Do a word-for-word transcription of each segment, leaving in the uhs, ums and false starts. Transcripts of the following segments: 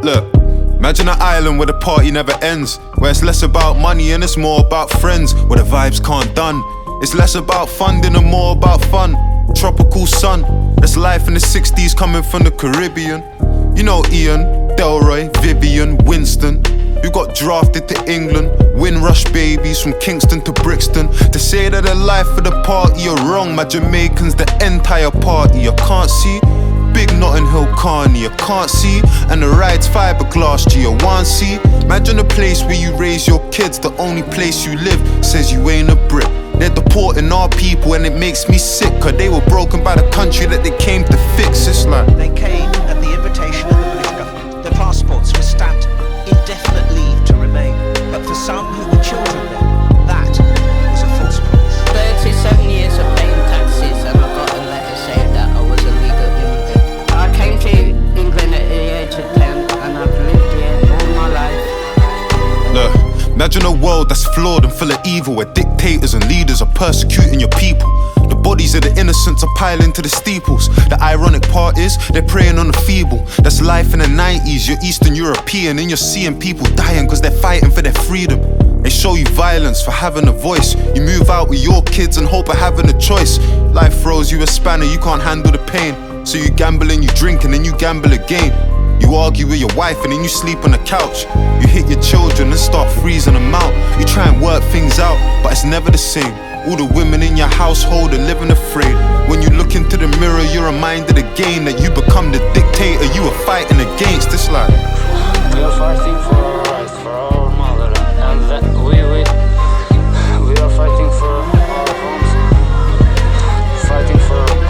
Look, imagine an island where the party never ends, where it's less about money and it's more about friends, where the vibes can't done. It's less about funding and more about fun. Tropical sun, that's life in the sixties coming from the Caribbean. You know Ian, Delroy, Vivian, Winston, who got drafted to England. Windrush babies from Kingston to Brixton. To say that the life of the party are wrong, my Jamaicans the entire party. I can't see Big Notting Hill Carney, I can't see. And the ride's fiberglass G, I want see. Imagine a place where you raise your kids, the only place you live says you ain't a Brit. They're deporting our people and it makes me sick, cause they were broken by the country that they came to fix. It's like they came at the invitation of the British government. Their passports were stamped indefinite leave to remain. But for some who were children then, that was a false promise. thirty-seven years of paying taxes and I got a letter saying that I was a legal immigrant. I came to England at the age of ten and I've lived here all my life. Look, imagine a world that's flawed and full of evil, where dictators and leaders are persecuting your people. The bodies of the innocents are piling to the steeples. The ironic part is, they're preying on the feeble. That's life in the nineties, you're Eastern European, and you're seeing people dying cause they're fighting for their freedom. They show you violence for having a voice. You move out with your kids and hope of having a choice. Life throws you a spanner, you can't handle the pain. So you gamble and you drink and then you gamble again. You argue with your wife and then you sleep on the couch. You hit your children and start freezing them out. You try and work things out, but it's never the same. All the women in your household are living afraid. When you look into the mirror, you're reminded again that you become the dictator you are fighting against. It's like we are fighting for our rights, for our motherland, and that we, we, we are fighting for our homes, fighting for our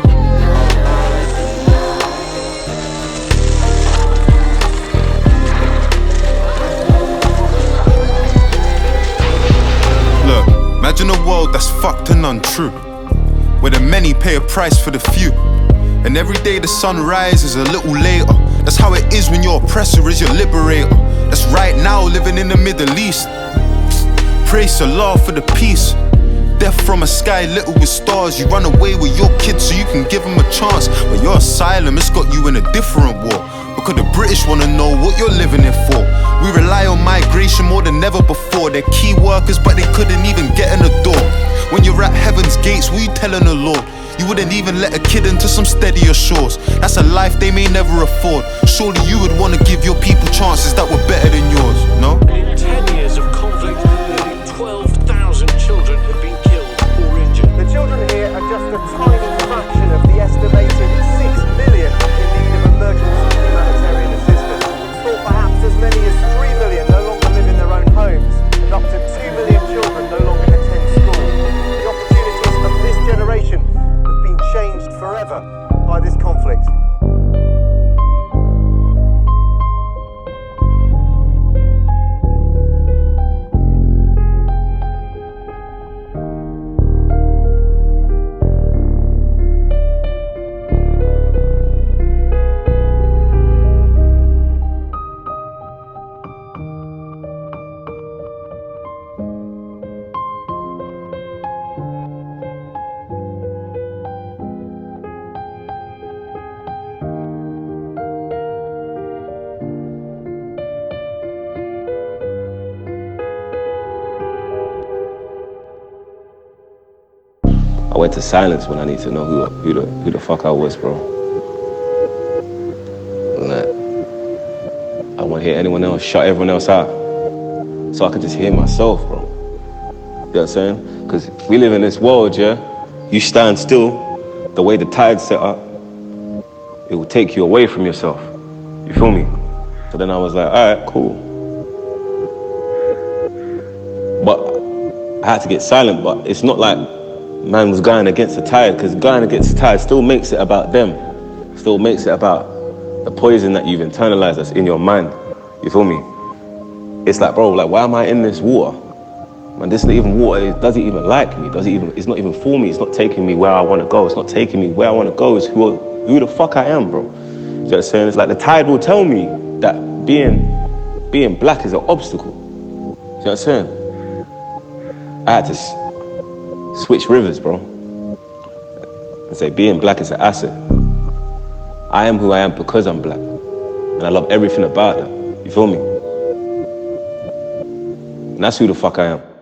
Imagine a world that's fucked and untrue, where the many pay a price for the few. And every day the sun rises a little later. That's how it is when your oppressor is your liberator. That's right now living in the Middle East. Praise Allah for the peace. Death from a sky little with stars. You run away with your kids so you can give them a chance. But your asylum, it's got you in a different war, because the British wanna know what you're living here for. We rely on migration more than ever before. They're key workers but they couldn't even get in the door. When you're at heaven's gates, what you telling the Lord? You wouldn't even let a kid into some steadier shores. That's a life they may never afford. Surely you would wanna give your people chances that were better than yours, no? In ten years of conflict, nearly twelve thousand children have been killed or injured. The children here are just a tiny fraction of the estimated six million in need of emergency humanitarian assistance. Thought perhaps as many as three million no longer live in their own homes, and up to two million children no longer attend school. The opportunities of this generation have been changed forever by this conflict. I went to silence when I need to know who who the who the fuck I was, bro. Like, I want to hear anyone else shut everyone else out, so I could just hear myself, bro. You know what I'm saying? Because we live in this world, yeah. You stand still, the way the tide's set up, it will take you away from yourself. You feel me? So then I was like, all right, cool. But I had to get silent. But it's not like man was going against the tide, because going against the tide still makes it about them. Still makes it about the poison that you've internalized that's in your mind. You feel me? It's like, bro, like, why am I in this water? Man, this isn't even water. It doesn't even like me. Doesn't even. It's not even for me. It's not taking me where I want to go. It's not taking me where I want to go. It's who, who the fuck I am, bro. You know what I'm saying? It's like the tide will tell me that being, being black is an obstacle. You know what I'm saying? I had to s- switch rivers, bro, and say being black is an asset. I am who I am because I'm black. And I love everything about that. You feel me? And that's who the fuck I am.